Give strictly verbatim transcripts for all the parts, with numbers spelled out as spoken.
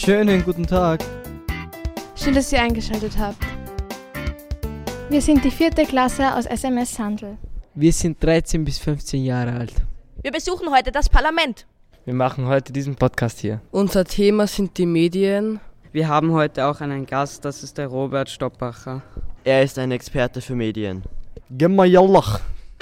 Schönen guten Tag. Schön, dass ihr eingeschaltet habt. Wir sind die vierte Klasse aus S M S Sandl. Wir sind dreizehn bis fünfzehn Jahre alt. Wir besuchen heute das Parlament. Wir machen heute diesen Podcast hier. Unser Thema sind die Medien. Wir haben heute auch einen Gast, das ist der Robert Stoppacher. Er ist ein Experte für Medien. Gemma Yallach.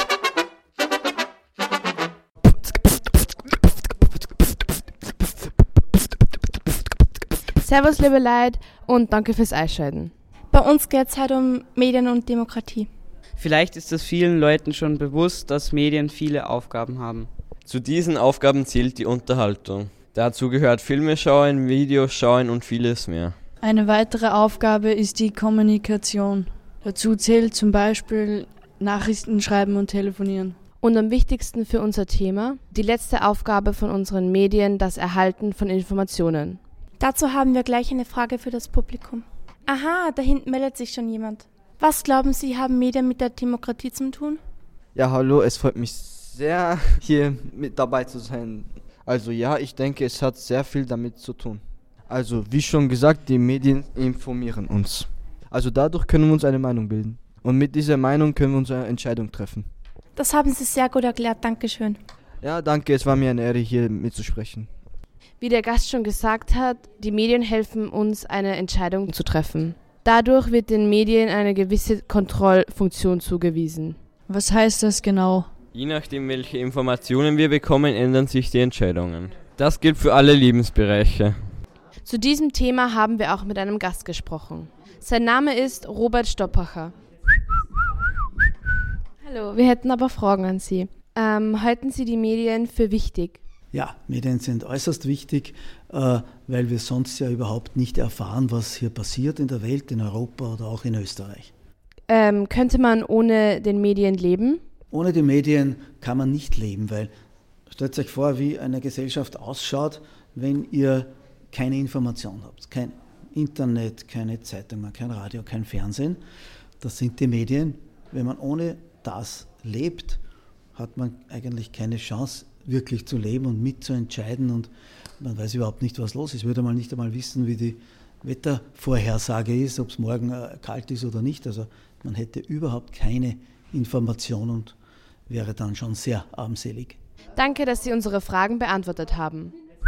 Servus, liebe Leute, und danke fürs Einschalten. Bei uns geht es heute um Medien und Demokratie. Vielleicht ist es vielen Leuten schon bewusst, dass Medien viele Aufgaben haben. Zu diesen Aufgaben zählt die Unterhaltung. Dazu gehört Filme schauen, Videos schauen und vieles mehr. Eine weitere Aufgabe ist die Kommunikation. Dazu zählt zum Beispiel Nachrichten schreiben und telefonieren. Und am wichtigsten für unser Thema, die letzte Aufgabe von unseren Medien, das Erhalten von Informationen. Dazu haben wir gleich eine Frage für das Publikum. Aha, da hinten meldet sich schon jemand. Was glauben Sie, haben Medien mit der Demokratie zu tun? Ja, hallo, es freut mich sehr, hier mit dabei zu sein. Also ja, ich denke, es hat sehr viel damit zu tun. Also, wie schon gesagt, die Medien informieren uns. Also dadurch können wir uns eine Meinung bilden. Und mit dieser Meinung können wir unsere Entscheidung treffen. Das haben Sie sehr gut erklärt, Dankeschön. Ja, danke, es war mir eine Ehre, hier mitzusprechen. Wie der Gast schon gesagt hat, die Medien helfen uns, eine Entscheidung zu treffen. Dadurch wird den Medien eine gewisse Kontrollfunktion zugewiesen. Was heißt das genau? Je nachdem, welche Informationen wir bekommen, ändern sich die Entscheidungen. Das gilt für alle Lebensbereiche. Zu diesem Thema haben wir auch mit einem Gast gesprochen. Sein Name ist Robert Stoppacher. Hallo, wir hätten aber Fragen an Sie. Ähm, halten Sie die Medien für wichtig? Ja, Medien sind äußerst wichtig, äh, weil wir sonst ja überhaupt nicht erfahren, was hier passiert in der Welt, in Europa oder auch in Österreich. Ähm, könnte man ohne den Medien leben? Ohne die Medien kann man nicht leben, weil stellt euch vor, wie eine Gesellschaft ausschaut, wenn ihr keine Information habt. Kein Internet, keine Zeitung, kein Radio, kein Fernsehen. Das sind die Medien. Wenn man ohne das lebt, hat man eigentlich keine Chance, wirklich zu leben und mitzuentscheiden, und man weiß überhaupt nicht, was los ist. Würde man nicht einmal wissen, wie die Wettervorhersage ist, ob es morgen äh, kalt ist oder nicht. Also man hätte überhaupt keine Information und wäre dann schon sehr armselig. Danke, dass Sie unsere Fragen beantwortet haben.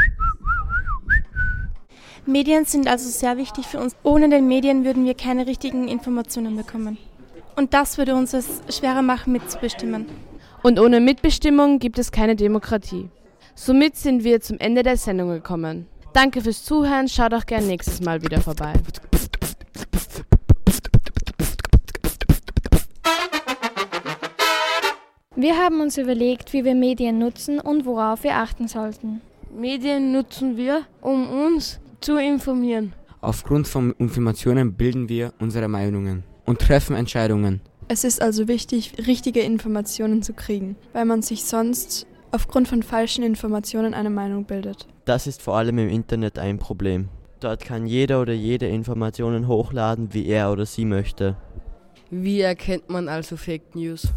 Medien sind also sehr wichtig für uns. Ohne den Medien würden wir keine richtigen Informationen bekommen. Und das würde uns es schwerer machen, mitzubestimmen. Und ohne Mitbestimmung gibt es keine Demokratie. Somit sind wir zum Ende der Sendung gekommen. Danke fürs Zuhören, schaut auch gern nächstes Mal wieder vorbei. Wir haben uns überlegt, wie wir Medien nutzen und worauf wir achten sollten. Medien nutzen wir, um uns zu informieren. Aufgrund von Informationen bilden wir unsere Meinungen und treffen Entscheidungen. Es ist also wichtig, richtige Informationen zu kriegen, weil man sich sonst aufgrund von falschen Informationen eine Meinung bildet. Das ist vor allem im Internet ein Problem. Dort kann jeder oder jede Informationen hochladen, wie er oder sie möchte. Wie erkennt man also Fake News?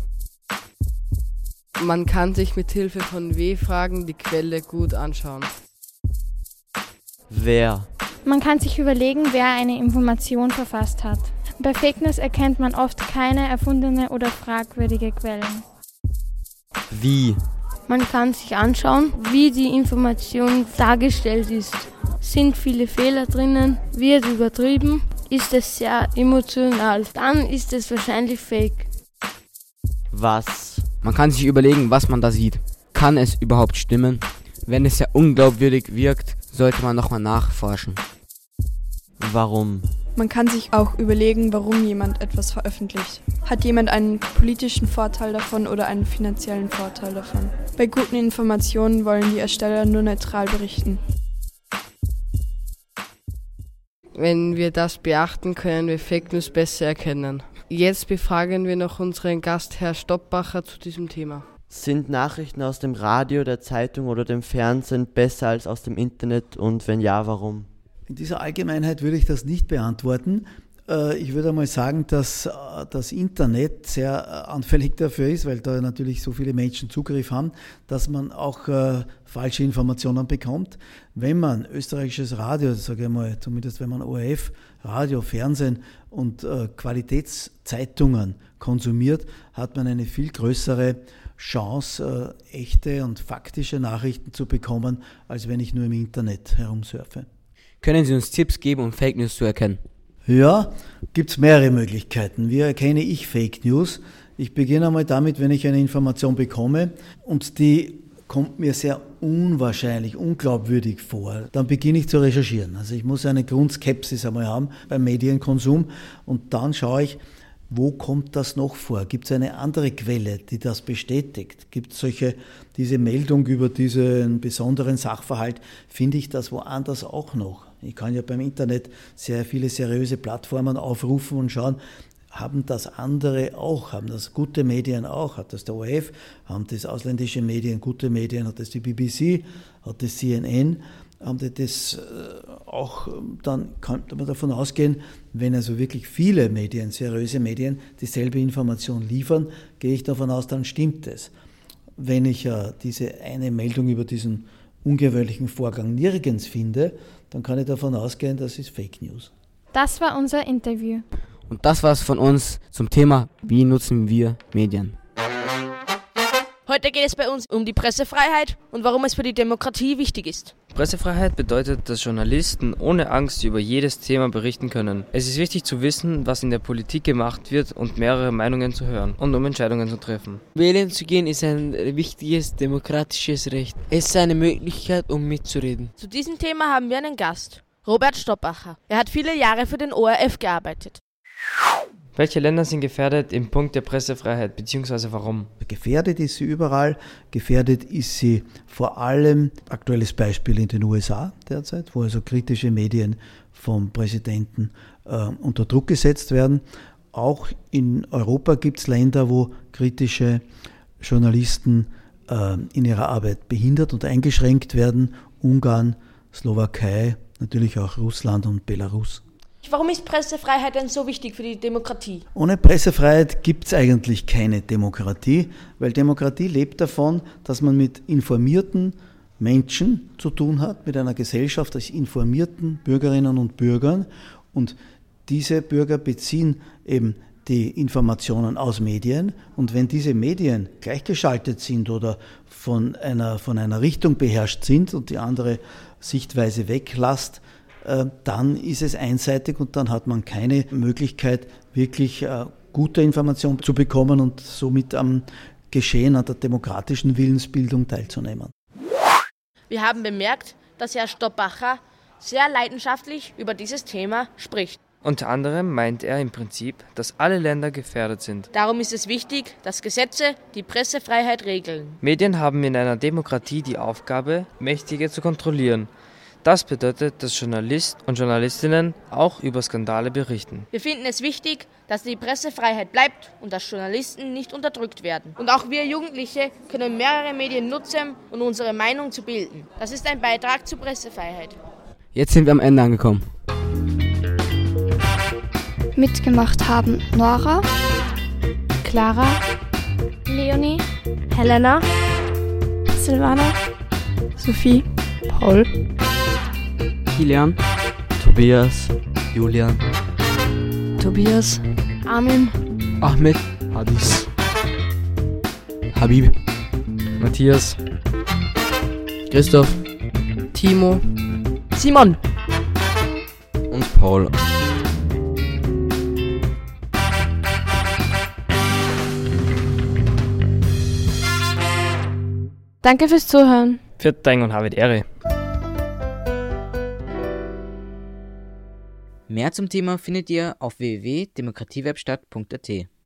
Man kann sich mit Hilfe von W-Fragen die Quelle gut anschauen. Wer? Man kann sich überlegen, wer eine Information verfasst hat. Bei Fake News erkennt man oft keine erfundene oder fragwürdige Quellen. Wie? Man kann sich anschauen, wie die Information dargestellt ist. Sind viele Fehler drinnen? Wird übertrieben? Ist es sehr emotional? Dann ist es wahrscheinlich Fake. Was? Man kann sich überlegen, was man da sieht. Kann es überhaupt stimmen? Wenn es sehr unglaubwürdig wirkt, sollte man nochmal nachforschen. Warum? Man kann sich auch überlegen, warum jemand etwas veröffentlicht. Hat jemand einen politischen Vorteil davon oder einen finanziellen Vorteil davon? Bei guten Informationen wollen die Ersteller nur neutral berichten. Wenn wir das beachten, können wir Fake News besser erkennen. Jetzt befragen wir noch unseren Gast, Herr Stoppacher, zu diesem Thema. Sind Nachrichten aus dem Radio, der Zeitung oder dem Fernsehen besser als aus dem Internet, und wenn ja, warum? In dieser Allgemeinheit würde ich das nicht beantworten. Ich würde einmal sagen, dass das Internet sehr anfällig dafür ist, weil da natürlich so viele Menschen Zugriff haben, dass man auch äh, falsche Informationen bekommt. Wenn man österreichisches Radio, sage ich mal, zumindest wenn man O R F, Radio, Fernsehen und äh, Qualitätszeitungen konsumiert, hat man eine viel größere Chance, äh, echte und faktische Nachrichten zu bekommen, als wenn ich nur im Internet herumsurfe. Können Sie uns Tipps geben, um Fake News zu erkennen? Ja, gibt es mehrere Möglichkeiten. Wie erkenne ich Fake News? Ich beginne einmal damit, wenn ich eine Information bekomme und die kommt mir sehr unwahrscheinlich, unglaubwürdig vor, dann beginne ich zu recherchieren. Also ich muss eine Grundskepsis einmal haben beim Medienkonsum und dann schaue ich, wo kommt das noch vor? Gibt es eine andere Quelle, die das bestätigt? Gibt es solche, diese Meldung über diesen besonderen Sachverhalt, finde ich das woanders auch noch? Ich kann ja beim Internet sehr viele seriöse Plattformen aufrufen und schauen, haben das andere auch, haben das gute Medien auch, hat das der O R F, haben das ausländische Medien, gute Medien, hat das die B B C, hat das C N N, haben die das auch, dann kann man davon ausgehen, wenn also wirklich viele Medien, seriöse Medien, dieselbe Information liefern, gehe ich davon aus, dann stimmt es. Wenn ich ja diese eine Meldung über diesen ungewöhnlichen Vorgang nirgends finde, dann kann ich davon ausgehen, das ist Fake News. Das war unser Interview. Und das war's von uns zum Thema, wie nutzen wir Medien. Heute geht es bei uns um die Pressefreiheit und warum es für die Demokratie wichtig ist. Pressefreiheit bedeutet, dass Journalisten ohne Angst über jedes Thema berichten können. Es ist wichtig zu wissen, was in der Politik gemacht wird und mehrere Meinungen zu hören und um Entscheidungen zu treffen. Wählen zu gehen ist ein wichtiges demokratisches Recht. Es ist eine Möglichkeit, um mitzureden. Zu diesem Thema haben wir einen Gast, Robert Stoppacher. Er hat viele Jahre für den O R F gearbeitet. Welche Länder sind gefährdet im Punkt der Pressefreiheit, beziehungsweise warum? Gefährdet ist sie überall. Gefährdet ist sie vor allem, aktuelles Beispiel in den U S A derzeit, wo also kritische Medien vom Präsidenten äh, unter Druck gesetzt werden. Auch in Europa gibt es Länder, wo kritische Journalisten äh, in ihrer Arbeit behindert und eingeschränkt werden. Ungarn, Slowakei, natürlich auch Russland und Belarus. Warum ist Pressefreiheit denn so wichtig für die Demokratie? Ohne Pressefreiheit gibt es eigentlich keine Demokratie, weil Demokratie lebt davon, dass man mit informierten Menschen zu tun hat, mit einer Gesellschaft aus informierten Bürgerinnen und Bürgern. Und diese Bürger beziehen eben die Informationen aus Medien. Und wenn diese Medien gleichgeschaltet sind oder von einer, von einer Richtung beherrscht sind und die andere Sichtweise weglässt, dann ist es einseitig und dann hat man keine Möglichkeit, wirklich gute Informationen zu bekommen und somit am Geschehen, an der demokratischen Willensbildung teilzunehmen. Wir haben bemerkt, dass Herr Stoppacher sehr leidenschaftlich über dieses Thema spricht. Unter anderem meint er im Prinzip, dass alle Länder gefährdet sind. Darum ist es wichtig, dass Gesetze die Pressefreiheit regeln. Medien haben in einer Demokratie die Aufgabe, Mächtige zu kontrollieren. Das bedeutet, dass Journalisten und Journalistinnen auch über Skandale berichten. Wir finden es wichtig, dass die Pressefreiheit bleibt und dass Journalisten nicht unterdrückt werden. Und auch wir Jugendliche können mehrere Medien nutzen, um unsere Meinung zu bilden. Das ist ein Beitrag zur Pressefreiheit. Jetzt sind wir am Ende angekommen. Mitgemacht haben Nora, Clara, Leonie, Helena, Silvana, Sophie, Paul, Kilian, Tobias, Julian, Tobias, Armin, Ahmed, Hadis, Habib, Matthias, Christoph, Timo, Simon und Paul. Danke fürs Zuhören. Viert Dank und habe die Ehre. Mehr zum Thema findet ihr auf w w w punkt demokratiewerkstatt punkt a t.